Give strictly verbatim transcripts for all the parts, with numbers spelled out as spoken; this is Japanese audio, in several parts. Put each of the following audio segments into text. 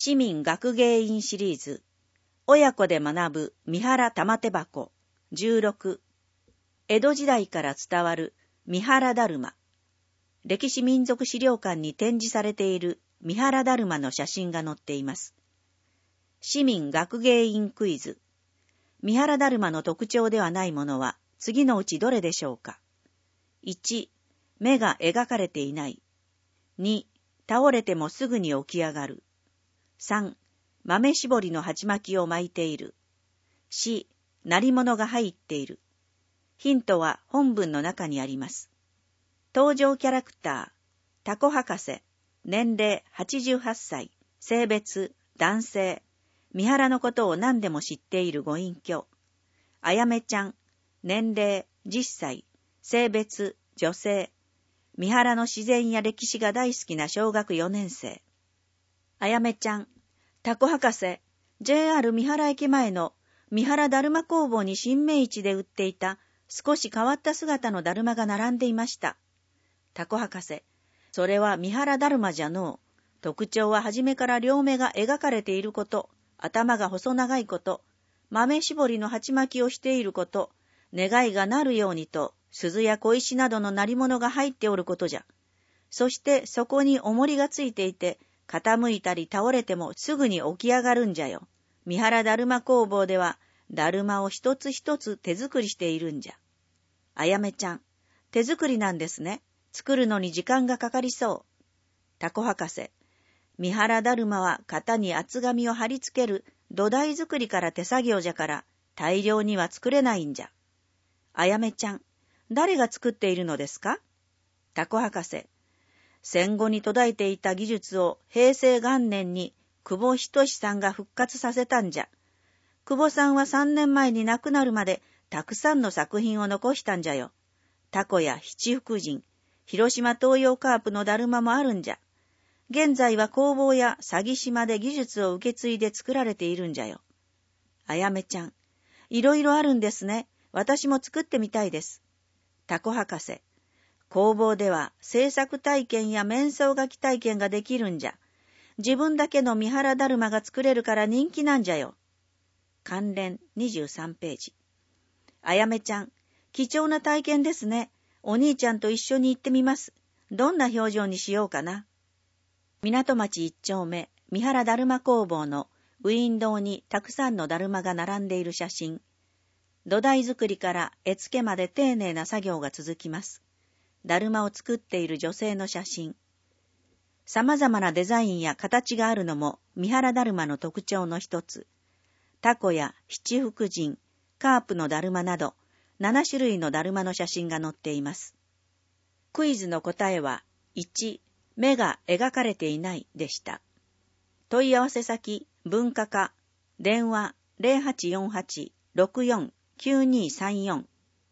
市民学芸員シリーズ、親子で学ぶ三原玉手箱じゅうろく、江戸時代から伝わる三原だるま。歴史民族資料館に展示されている三原だるまの写真が載っています。市民学芸員クイズ。三原だるまの特徴ではないものは次のうちどれでしょうか。いち、目が描かれていない。に、倒れてもすぐに起き上がる。さん、豆絞りの鉢巻きを巻いている。よん、鳴り物が入っている。ヒントは本文の中にあります。登場キャラクター、タコ博士、年齢はちじゅうはっさい、性別、男性、三原のことを何でも知っているご隠居。あやめちゃん、年齢じゅっさい、性別、女性、三原の自然や歴史が大好きな小学よねん生。あやめちゃん、タコ博士、ジェイアール 三原駅前の三原だるま工房に新名市で売っていた少し変わった姿のだるまが並んでいました。タコ博士、それは三原だるまじゃのう。特徴は初めから両目が描かれていること、頭が細長いこと、豆絞りの鉢巻きをしていること、願いがなるようにと鈴や小石などの鳴り物が入っておることじゃ。そしてそこに重りがついていて、傾いたり倒れてもすぐに起き上がるんじゃよ。三原だるま工房では、だるまを一つ一つ手作りしているんじゃ。あやめちゃん、手作りなんですね。作るのに時間がかかりそう。タコ博士、三原だるまは型に厚紙を貼り付ける土台作りから手作業じゃから大量には作れないんじゃ。あやめちゃん、誰が作っているのですか。タコ博士、戦後に途絶えていた技術を平成元年に久保仁さんが復活させたんじゃ。久保さんはさんねんまえに亡くなるまでたくさんの作品を残したんじゃよ。タコや七福神、広島東洋カープのだるまもあるんじゃ。現在は工房や詐欺島で技術を受け継いで作られているんじゃよ。あやめちゃん、いろいろあるんですね。私も作ってみたいです。タコ博士、工房では制作体験や面相書き体験ができるんじゃ。自分だけの三原だるまが作れるから人気なんじゃよ。関連にじゅうさんページ。あやめちゃん、貴重な体験ですね。お兄ちゃんと一緒に行ってみます。どんな表情にしようかな。港町一丁目、三原だるま工房のウィンドウにたくさんのだるまが並んでいる写真。土台作りから絵付けまで丁寧な作業が続きます。だるまを作っている女性の写真。様々なデザインや形があるのも三原だるまの特徴の一つ。タコや七福神、カープのだるまなど、ななしゅるいのだるまの写真が載っています。クイズの答えは、いち、目が描かれていないでした。問い合わせ先、文化課、電話 ゼロはちよんはち ろくよん きゅうにさんよん。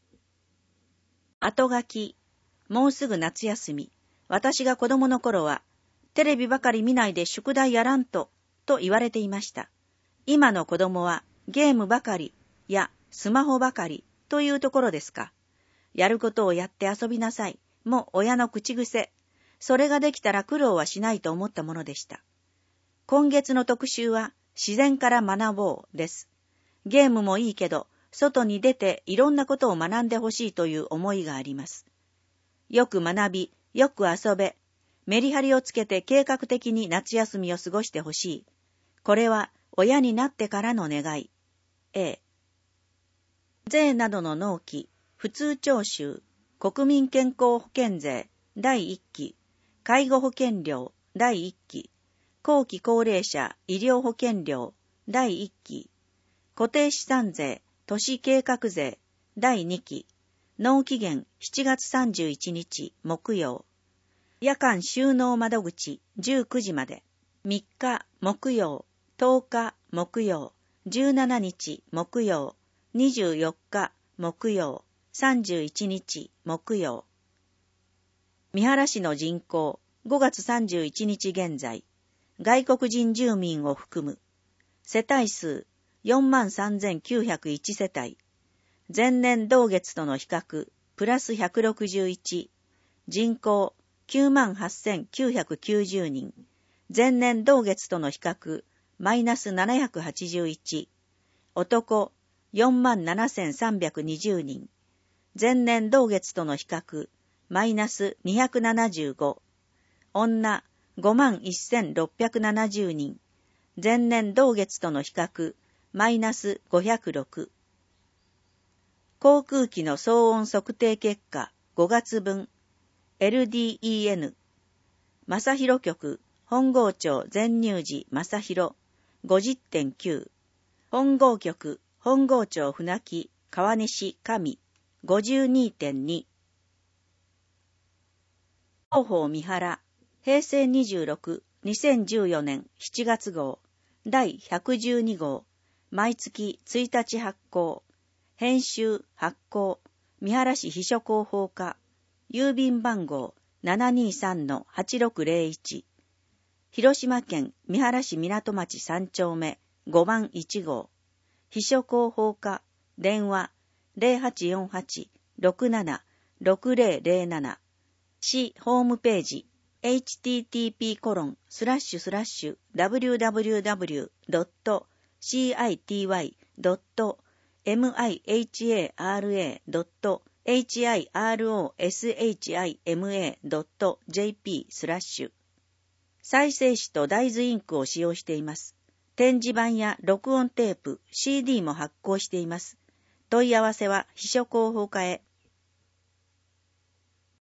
後書き、もうすぐ夏休み。私が子供の頃は、テレビばかり見ないで宿題やらんと、と言われていました。今の子供はゲームばかりやスマホばかりというところですか。やることをやって遊びなさい。もう親の口癖。それができたら苦労はしないと思ったものでした。今月の特集は自然から学ぼうです。ゲームもいいけど、外に出ていろんなことを学んでほしいという思いがあります。よく学び、よく遊べ、メリハリをつけて計画的に夏休みを過ごしてほしい。これは親になってからの願い。A、税などの納期、普通徴収、国民健康保険税、だいいっき、介護保険料、だいいっき、後期高齢者医療保険料、だいいっき、固定資産税、都市計画税、だいにき、納期限しちがつさんじゅういちにち木曜、夜間収納窓口じゅうくじまで、みっか木曜、とおか木曜、じゅうしちにち木曜、にじゅうよっか木曜、さんじゅういちにち木曜。三原市の人口、ごがつさんじゅういちにち現在、外国人住民を含む、世帯数よんまんさんぜんきゅうひゃくいち世帯、前年同月との比較、プラスひゃくろくじゅういち、人口きゅうまんはっせんきゅうひゃくきゅうじゅうにん、 前年同月との比較、マイナスななひゃくはちじゅういち。男、よんまんななせんさんびゃくにじゅうにん。前年同月との比較、マイナスにひゃくななじゅうご。女、ごまんせんろっぴゃくななじゅうにん。前年同月との比較、マイナスごひゃくろく。航空機の騒音測定結果、ごがつぶん。エルディーイーエヌ。正広局、本郷町全入寺正広、ごじゅってんきゅう。本郷局、本郷町船木、川西上、ごじゅうにてんに。広報三原、平成にじゅうろく、にせんじゅうよねんしちがつ号、だいひゃくじゅうに号、毎月ついたち発行、編集発行、三原市秘書広報課、郵便番号 ななにさんのはちろくぜろいち、広島県三原市港町さん丁目ごばんいち号、秘書広報課、電話 ゼロはちよんはち ろくなな ろくぜろぜろなな、市ホームページ エイチティーティーピーコロンスラッシュスラッシュダブリューダブリューダブリュードットシーアイティーワイドットエムアイエイチエーアールエードットエイチアイアールオーエスエイチアイエムエードットジェーピースラッシュ。再生紙と大豆インクを使用しています。展示板や録音テープ、シーディー も発行しています。問い合わせは秘書広報課へ。